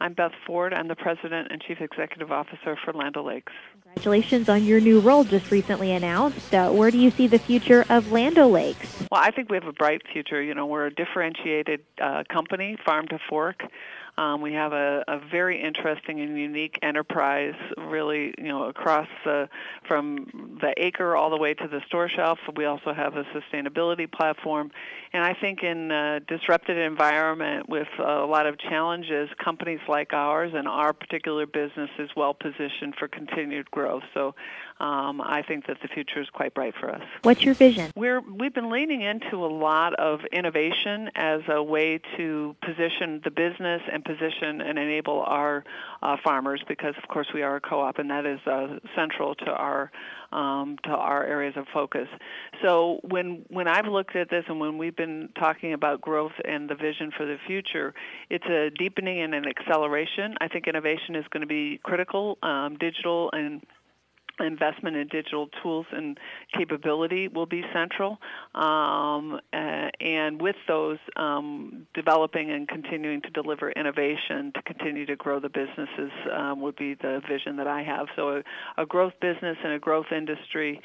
I'm Beth Ford. I'm the President and Chief Executive Officer for Land O'Lakes. Congratulations on your new role just recently announced. Where do you see the future of Land O'Lakes? Well, I think we have a bright future. We're a differentiated company, farm to fork. We have a very interesting and unique enterprise, really, across from the acre all the way to the store shelf. We also have a sustainability platform. And I think in a disrupted environment with a lot of challenges, companies like ours and our particular business is well positioned for continued growth. So I think that the future is quite bright for us. What's your vision? We've been leaning into a lot of innovation as a way to position the business and position and enable our farmers, because of course we are a co-op, and that is central to our areas of focus. So when I've looked at this and when we've been talking about growth and the vision for the future, it's a deepening and an acceleration. I think innovation is going to be critical. Digital and investment in digital tools and capability will be central, and with those, developing and continuing to deliver innovation to continue to grow the businesses would be the vision that I have. So a growth business and a growth industry,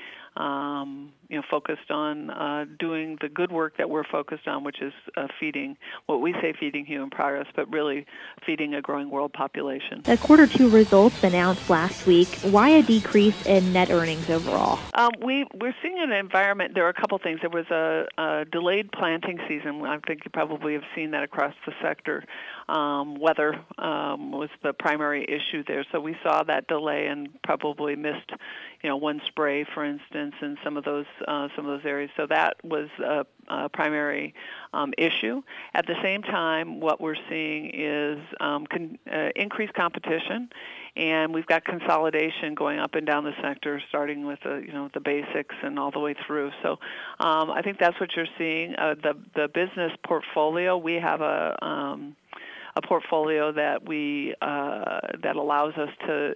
focused on doing the good work that we're focused on, which is feeding human progress, but really feeding a growing world population. The Q2 results announced last week. Why a decrease in net earnings overall? We're seeing an environment. There are a couple things. There was a delayed planting season. I think you probably have seen that across the sector. Weather was the primary issue there. So we saw that delay and probably missed, one spray, for instance, in some of those areas. So that was a primary issue. At the same time, what we're seeing is increased competition, and we've got consolidation going up and down the sector, starting with the basics and all the way through. So I think that's what you're seeing. The business portfolio, we have a portfolio that that allows us to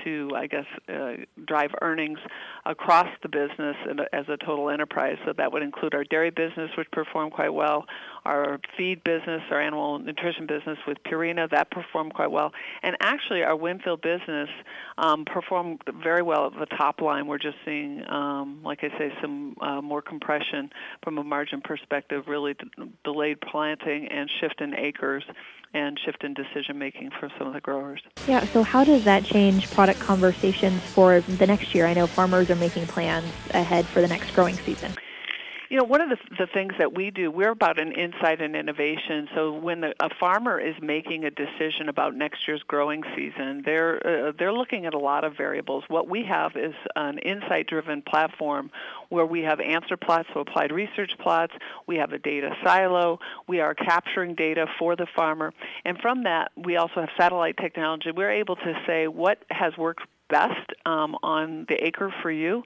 drive earnings across the business as a total enterprise. So that would include our dairy business, which performed quite well, our feed business, our animal nutrition business with Purina, that performed quite well. And actually, our Winfield business performed very well at the top line. We're just seeing, like I say, some more compression from a margin perspective, really delayed planting and shift in acres and shift in decision-making for some of the growers. Yeah, so how does that change product conversations for the next year? I know farmers are making plans ahead for the next growing season. One of the things that we do, we're about an insight and innovation. So when a farmer is making a decision about next year's growing season, they're looking at a lot of variables. What we have is an insight-driven platform where we have answer plots, so applied research plots. We have a data silo. We are capturing data for the farmer. And from that, we also have satellite technology. We're able to say what has worked best on the acre for you,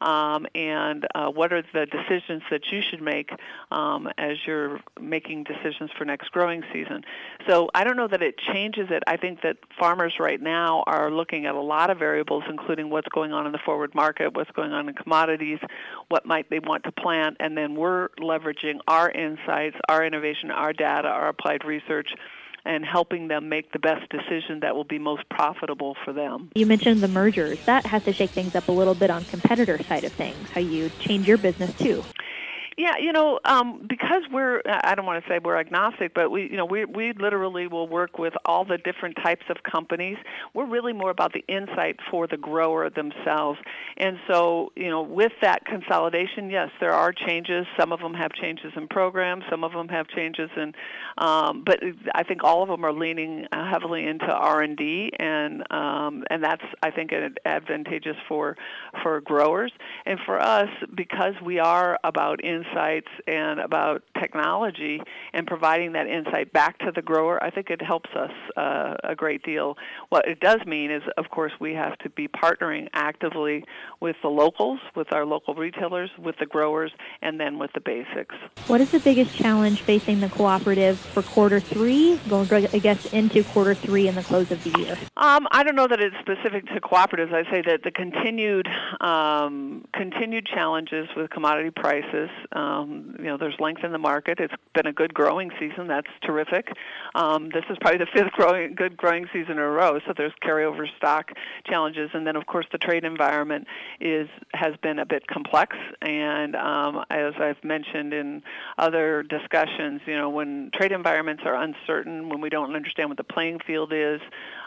and what are the decisions that you should make as you're making decisions for next growing season. So I don't know that it changes it. I think that farmers right now are looking at a lot of variables, including what's going on in the forward market, what's going on in commodities, what might they want to plant, and then we're leveraging our insights, our innovation, our data, our applied research, and helping them make the best decision that will be most profitable for them. You mentioned the mergers. That has to shake things up a little bit on competitor side of things, how you change your business too. Yeah, because I don't want to say we're agnostic, but we literally will work with all the different types of companies. We're really more about the insight for the grower themselves. And so, with that consolidation, yes, there are changes. Some of them have changes in programs. Some of them have changes in, but I think all of them are leaning heavily into R&D, and that's, I think, advantageous for growers. And for us, because we are about insights and about technology and providing that insight back to the grower, I think it helps us a great deal. What it does mean is, of course, we have to be partnering actively with the locals, with our local retailers, with the growers, and then with the basics. What is the biggest challenge facing the cooperative for Q3, going, I guess, into Q3 and the close of the year? I don't know that it's specific to cooperatives. I say that the continued challenges with commodity prices, There's length in the market. It's been a good growing season. That's terrific. This is probably the fifth good growing season in a row, so there's carryover stock challenges. And then, of course, the trade environment has been a bit complex. And as I've mentioned in other discussions, when trade environments are uncertain, when we don't understand what the playing field is,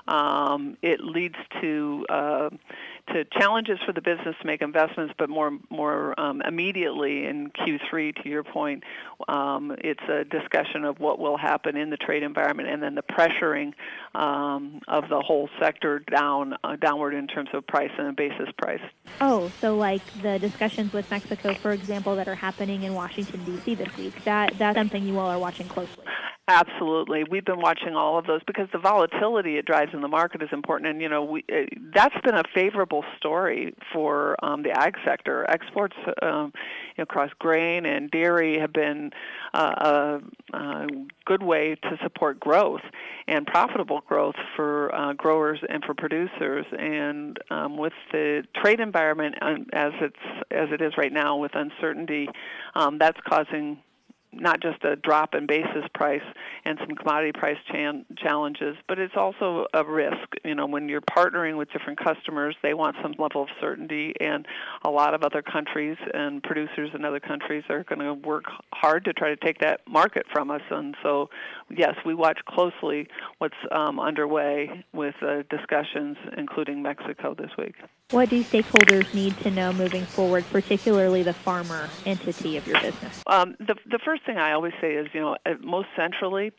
it leads to challenges for the business to make investments, but more immediately in Q3, to your point, it's a discussion of what will happen in the trade environment, and then the pressuring of the whole sector downward in terms of price and a basis price. Oh, so like the discussions with Mexico, for example, that are happening in Washington, D.C. this week, that's something you all are watching closely. Absolutely. We've been watching all of those because the volatility it drives in the market is important. And, that's been a favorable story for the ag sector. Exports across grain and dairy have been a good way to support growth and profitable growth for growers and for producers. And with the trade environment as it is right now with uncertainty, that's causing not just a drop in basis price and some commodity price challenges, but it's also a risk. When you're partnering with different customers, they want some level of certainty, and a lot of other countries and producers in other countries are going to work hard to try to take that market from us. And so, yes, we watch closely what's underway with discussions, including Mexico this week. What do stakeholders need to know moving forward, particularly the farmer entity of your business? The first thing I always say is, most centrally,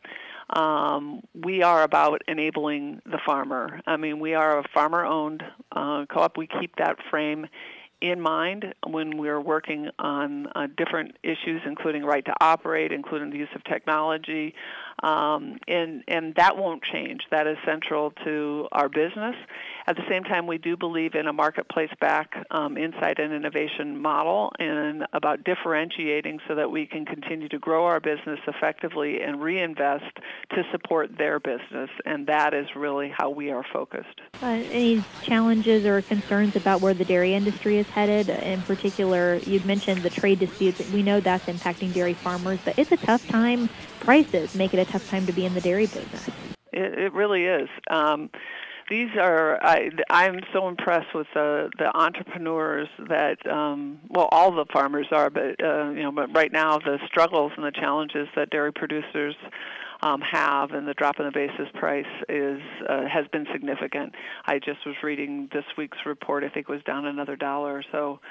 we are about enabling the farmer. I mean, we are a farmer-owned co-op. We keep that frame in mind when we're working on different issues, including right to operate, including the use of technology, and that won't change. That is central to our business. At the same time, we do believe in a marketplace back insight and innovation model, and about differentiating so that we can continue to grow our business effectively and reinvest to support their business, and that is really how we are focused. Any challenges or concerns about where the dairy industry is headed? In particular, you'd mentioned the trade disputes. We know that's impacting dairy farmers, but it's a tough time. Prices make it a tough time to be in the dairy business. It really is. These are, I'm so impressed with the entrepreneurs that, all the farmers are, but right now the struggles and the challenges that dairy producers have, and the drop in the basis price has been significant. I just was reading this week's report. I think it was down another $1 or so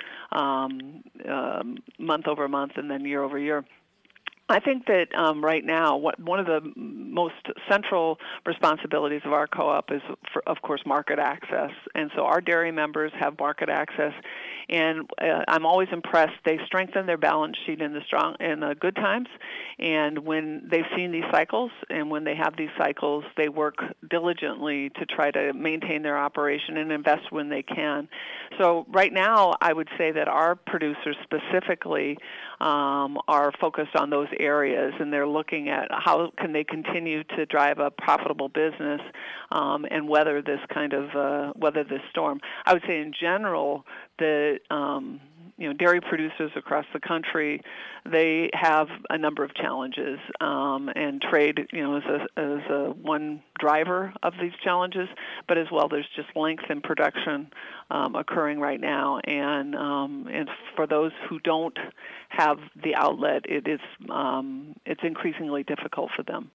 month over month, and then year over year. I think that right now, one of the most central responsibilities of our co-op is, of course, market access. And so our dairy members have market access, and I'm always impressed. They strengthen their balance sheet in the good times, and when they've seen these cycles, and when they have these cycles, they work diligently to try to maintain their operation and invest when they can. So right now, I would say that our producers specifically are focused on those areas, and they're looking at how can they continue to drive a profitable business and weather this storm. I would say in general, the dairy producers across the country, they have a number of challenges, and trade, is a one driver of these challenges. But as well, there's just length in production occurring right now, and for those who don't have the outlet, it's increasingly difficult for them.